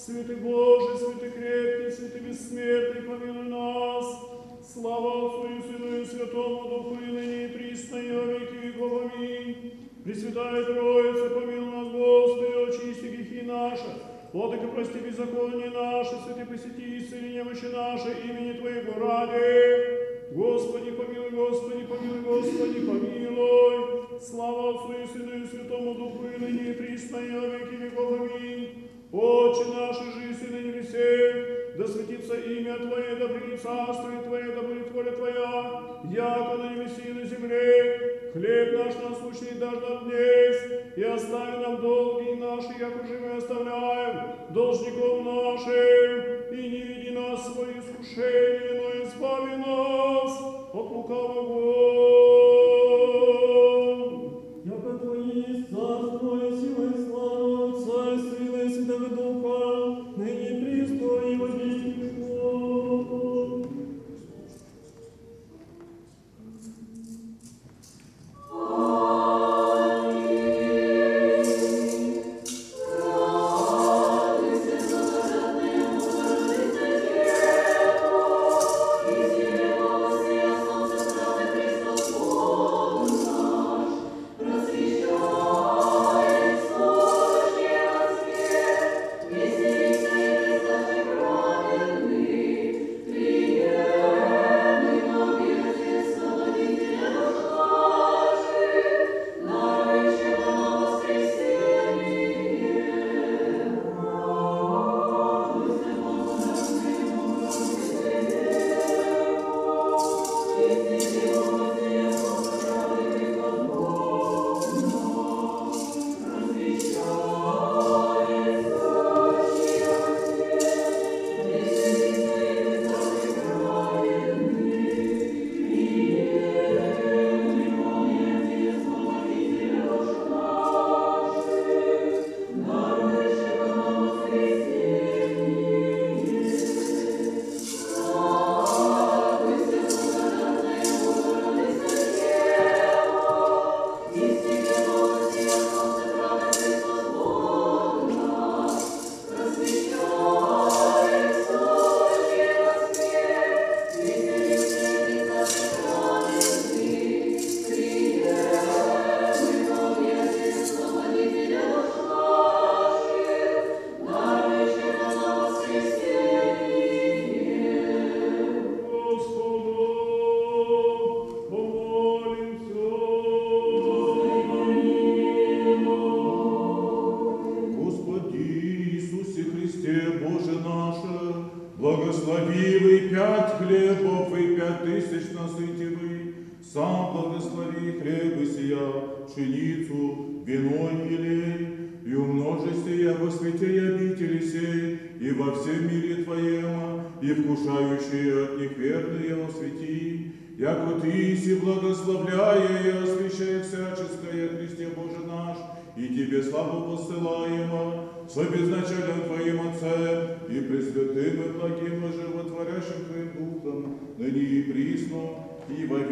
Святый Божий, святый крепкий, святый бессмертный, помилуй нас. Слава Отцу и Сыну и Святому Духу, и ныне и присно, и во веки веков. Аминь. Пресвятая Троица, помилуй нас, Господи, очисти грехи наши. Владыка, прости беззаконие наше, святый посети, исцели немощи наши, имени Твоего ради. Господи, помилуй, Господи, помилуй, Господи, помилуй. Слава Отцу и Сыну и Святому Духу, и ныне и присно, и во веки веков. Аминь. Отче наш, жиси на небесе, да светится имя Твое, да придет царствие Твое, да будет воля Твоя, яко на небесе и на земле. Хлеб наш насущный дашь нам днесь, и остави нам долги наши, як уже мы оставляем должником нашим, и не веди нас в свои искушения, но избави нас от лукавого. Яко Твое есть царство и сила и слава Отца и Сына и Святого Духа, ныне и присно и во веки веков. Благословивый 5 хлебов и 5000 насытивый, сам благослови хлебы сия, пшеницу, вино и елей, и умножи сия во святей обители сей, и во всем мире Твоем, и вкушающие от них верные освети, яко Ты си благословляя и освящая всяческое Христе Боже наш, и Тебе славу посылаем, с обезначалем Твоим Отцем, и пресвятым и благим и животворящим Твоим Духом, ныне и присно, и во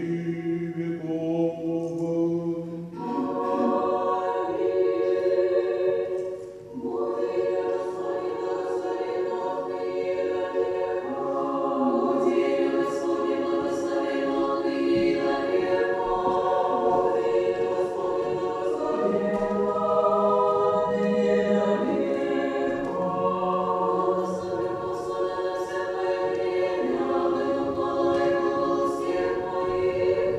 веки веков. Thank you.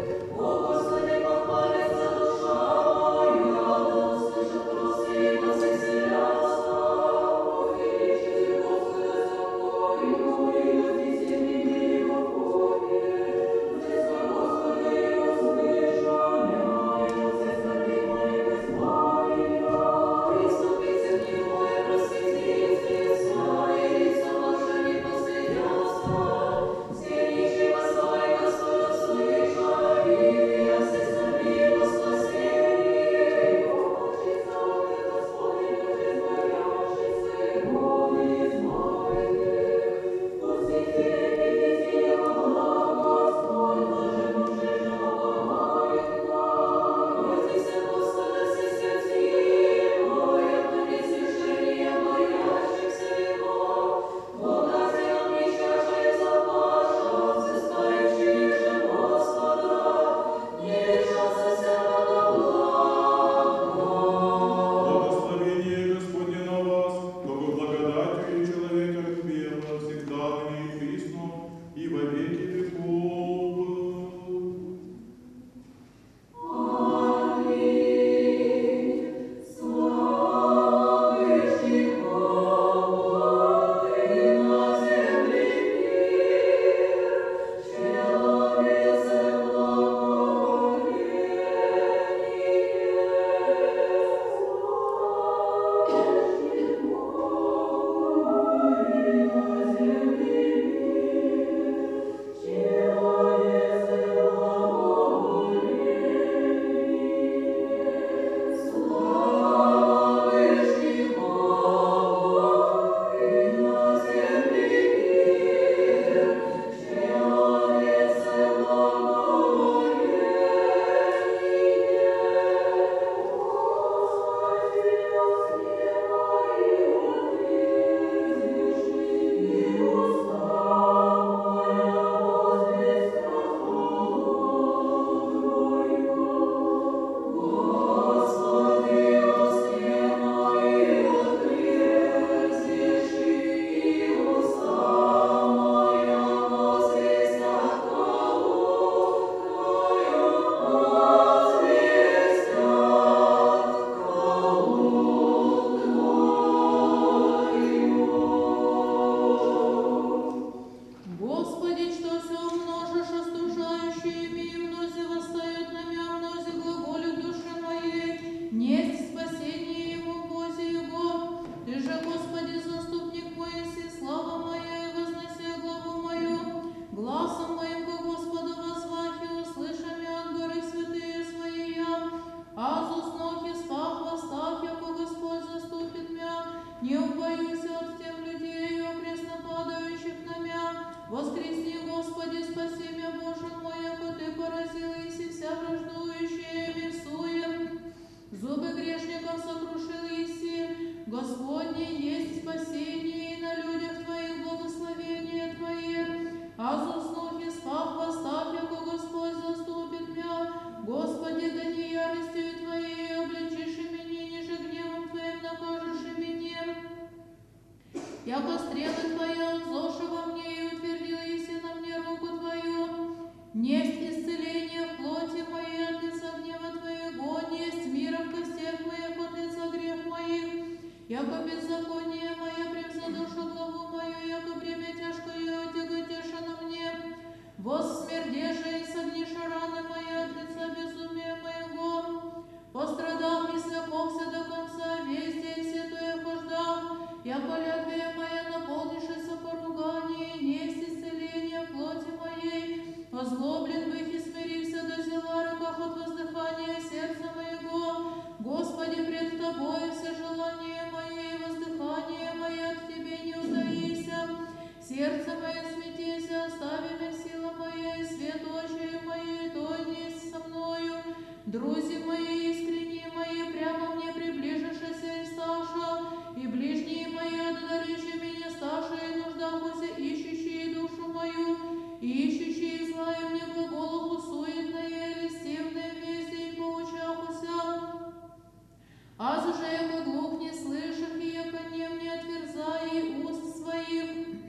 Друзі мої, искренние мои, прямо мне приближишься и сташа, и ближние мои, одарившие меня сташа, и нуждахуся, ищущие душу мою, ищущие злая мне глаголуху суетное, листивное вести и поучахуся. Аз же яко глух не слышах, и яко нем не отверзай уст своих,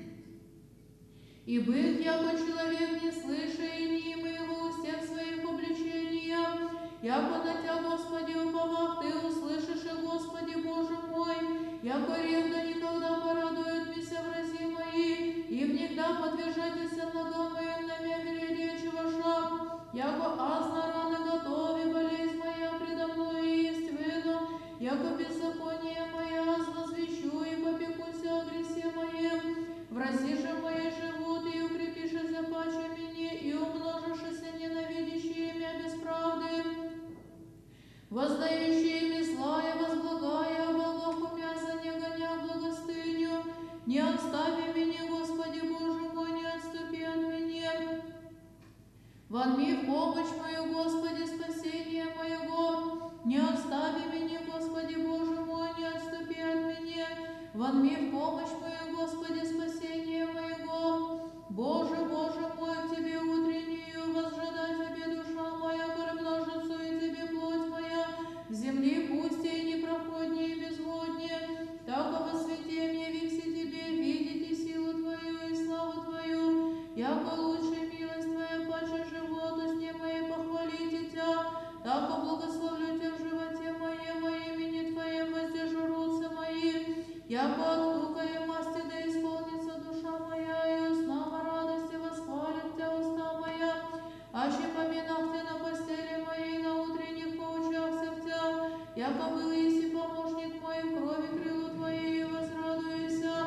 и бых яко человек не слыша, и не моего устех своих обличения, яко на Тя, Господи, уповах, Ты услышишь, и Господи Боже мой, яко ревно никогда порадуют меня врази мои, и внегда подвержайтеся ногам моим на мебели речи ваша, яко аз на раны готове, болезнь моя предо мной есть вино, яко беззаконие моя аз возвещу и попекуся о гресе моем, врази же мои живут, и укрепишься паче мне, и умножишься ненавидящие меня без правды, воздающие ми злая, возблагая, Богах умяза, не гоня благостыню, не отстави меня, Господи Боже мой, не отступи от меня. Вонми в помощь мою, Господи, спасение моего, не отстави меня, Господи Боже мой, не отступи от меня. Вонми в помощь мою, Господи, спасение моего. Боже, Боже мой, в Тебе утреннюю возжада Тебе душа моя, промножится и Тебе плоть моя, в земли пусте и непроходнее и безводнее, так во свете мне векси Тебе видеть и силу Твою и славу Твою, яко лучше милость Твоя паче животу с ней моей похвалите Тя, так благословлю Тя в животе моем имени Твоем воздержурутся мои, яко от тука и масти да исполнится душа моя, и уснама радости восхвалят Тя уста моя, аще поминах Ты на постели моей, на утренних поучахся в Тя, яко был еси помощник мой в крови крылу Твоей, возрадуйся.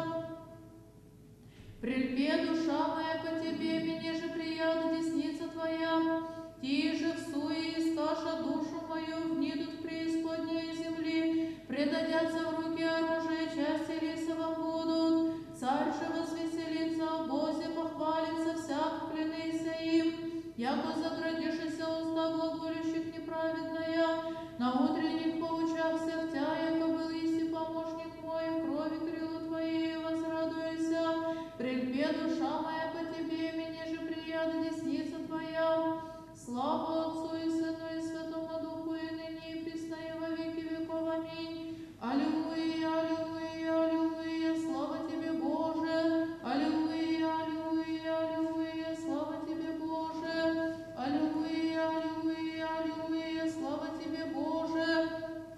Прильпе душа моя по Тебе, мне же приятна десница Твоя, Ти же в суе искаша душу мою, внидут в преисподней земли, предадятся в руки оружия, части лисовом будут, царь же возвеселится о Бозе, похвалится всяк, клянися им, яко заградишься уста глаголющих неправедная, на утренних поучахся в Тя, яко был еси помощник мой, в крови крылу Твоей возрадуйся, прильпе душа моя по Тебе, мне же приятна десница Твоя. Слава Отцу и Сыну и Святому Духу, и ныне и присно и во веки веков. Аминь. Аллилуйя, аллилуйя, аллилуйя, слава Тебе, Боже. Аллилуйя, аллилуйя, аллилуйя, слава Тебе, Боже. Аллилуйя, аллилуйя, аллилуйя, слава Тебе, Боже.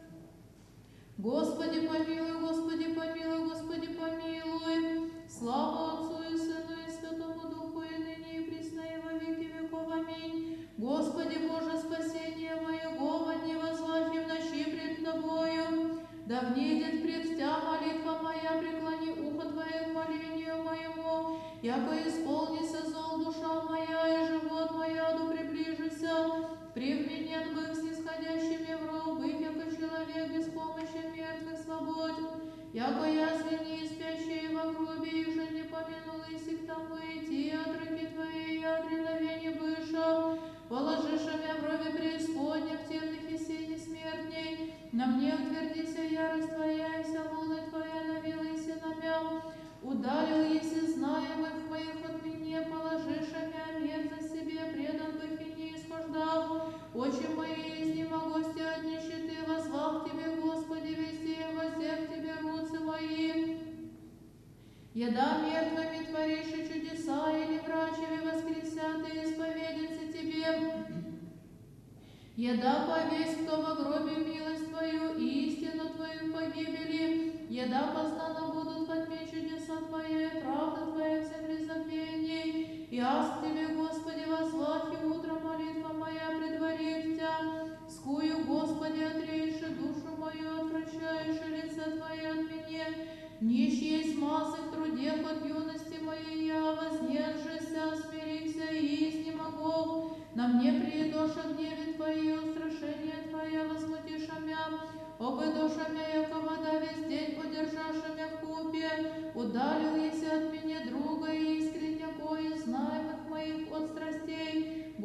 Господи помилуй, Господи помилуй, Господи помилуй. Слава Отцу и Сыну и Святому Духу, и ныне и присно и во веки веков. Аминь. Господи Боже, спасение моего, во дне возвахи в ночи пред Тобою, да внедет пред Тя молитва моя, преклони ухо Твое к молению моему, яко исполнится зол душа моя, и живот моя да приближися, привменен быв снисходящими в ров, быв, яко человек без помощи мертвых свободен, яко язвени и спящие во гробе, их же не помянул и сих там выйти, от руки Твоей я дреновение быша, положиша мя в рове преисподня, в темных и сени смертней, на мне утвердися ярость Твоя, и вся волны Твоя навелися на мя, удалил еси знаемых моих от меня, положиша мя мерзость себе, предан бых и не исхождал, очи мои изнемогости от нищеты, возвах Тебе, Господи, везде, воздев Тебе руцы мои. Еда мертвыми творишь чудеса, или врачами воскресят и исповедятся Тебе. Еда повесь, кто во гробе милость Твою и истину Твою в погибели. Еда познана будут во тьме чудеса Твоя, и правда Твоя в земле забвений. И аз к Тебе, Господи, возвах, и утром молитва моя предварит Тя. Скую, Господи, отрейши душу мою, отвращаешь лица Твои от меня. Нищ есть массы в труде от юности моей, я вознесшися, смирися и изнемогу. На мне приедоша гневе Твои, устрашение Твое возмутиша мя. Обы душа мя, яко вода весь день подержаша мя в купе. Удалил еси от меня друга и искренне кое знаемых моих от страстей.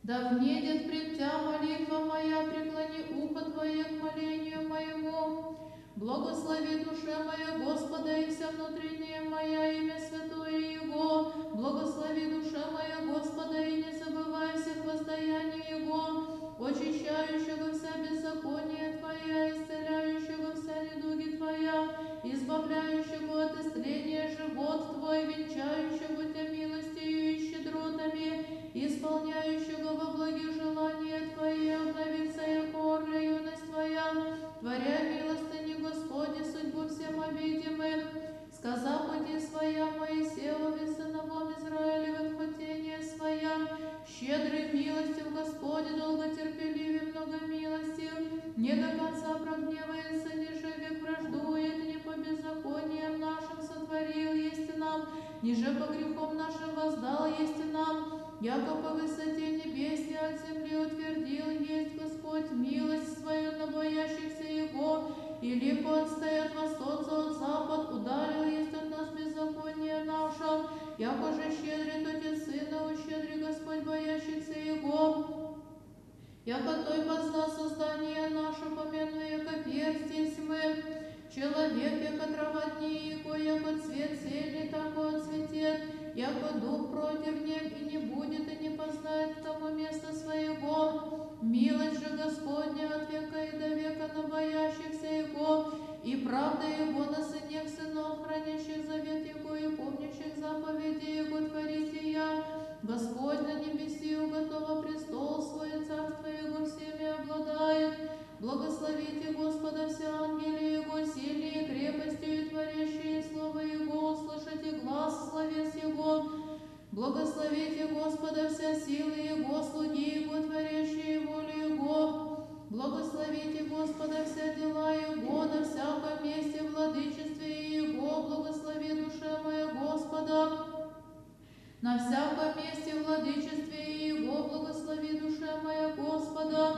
Да внедет пред Тя молитва моя, преклони ухо Твое к молению моему. Благослови душа моя Господа и вся внутренняя моя, имя святое Его. Благослови душа моя Господа и не забывай всех воздаяний Его, очищающего вся беззаконие Твоя, исцеляющего вся недуги Твоя, избавляющего от исцеления живот Твой, венчающего Тя милостью и щедротами, исполняющего во благих желания Твои, обновится яко орля юность Твоя, творя милостыни Господи, судьбу всем обидимым. Сказав пути своя Моисееве, сыновом Израилевым, хотение своя, щедрый милостив Господи, долготерпеливый, много милостив, не до конца прогневается, ниже век враждует, не по беззакониям нашим сотворил есть нам, ниже по грехам нашим воздал есть нам, яко по высоте небесной от земли утвердил есть Господь милость свою на боящихся Его, и либо отстоят восток от запад, удалил есть от нас беззаконие наше, яко же щедрит Отец Сына, ущедри Господь боящихся Его. Яко той позна создание наше, помяну, яко перстись мы, человек, яко трава дни Его, яко цвет сельный, тако отцветет, яко дух против нем, и не будет, и не познает к тому места своего. Милость же Господня от века и до века на боящихся Его, и правда Его на сынах сынов, хранящих завет Его и помнящих заповеди Его творите я. Господь на небеси уготова престол свой, царство Его всеми обладает. Благословите Господа все ангели Его, сильные крепостью и творящие слово Его, услышите глаз словес Его. Благословите Господа вся силы Его, слуги Его, творящие волю Его. Благословите Господа вся дела Его, на всяком месте владычестве Его. Благослови душа моя Господа. На всяком месте владычестве Его, благослови душа моя Господа.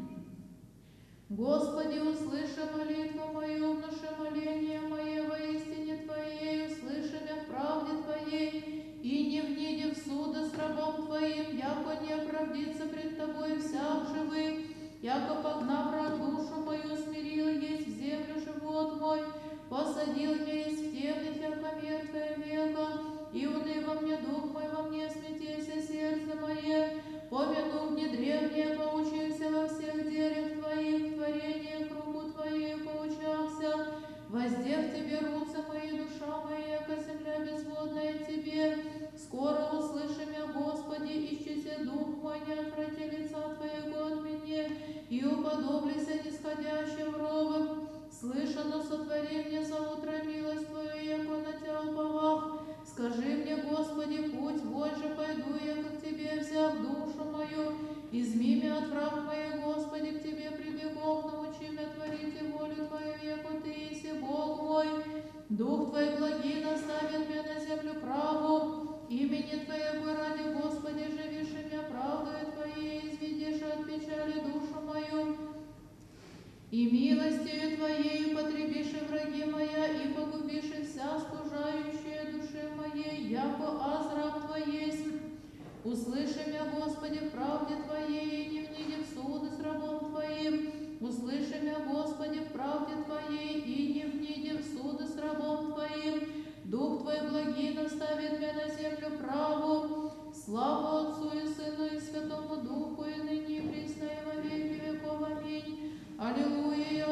Господи, услыши молитву мою, внуши моление мое во истине Твоей, услыши меня в правде Твоей, и не внеди в суды с рабом Твоим, яко не оправдится пред Тобой всяк живых, яко погнав враг душу мою, смирил есть в землю живот мой, посадил меня есть в темных, яко мертвое века, и уны во мне дух мой, во мне смятейся сердце мое, помяну мне древнее, поучился во всех делях Твоих, творениях руку Твоей поучался, воздев Тебе руцы мои, душа моя, яко земля безводная Тебе, скоро услыши меня, Господи, исчези дух мой, не отврати лица Твоего от меня, и уподоблися нисходящим ровом, слышано сотвори мне за утро милость Твою, яко на Тя уповах. Скажи мне, Господи, путь вой же пойду я, как к Тебе взяв душу мою, изми меня от враг моих, Господи, к Тебе прибегов, научи меня творить волю Твою, яко Ты еси Бог мой. Дух Твой благий наставит меня на землю праву, имени Твоего ради, Господи, живишь меня правдою Твоей, изведишь от печали душу мою. И милостью Твоей потребишь и враги моя, и погубишь и вся стужающая душе моей, яко азраб Твоей. Услыши меня, Господи, в правде Твоей, и не вниди в суды с рабом Твоим. Услыши меня, Господи, в правде Твоей, и не вниди в суды с рабом Твоим. Дух Твой благий наставит меня на землю праву. Слава Отцу и Сыну и Святому Духу, и ныне и присно и во веки веков. Аминь. Аллилуйя,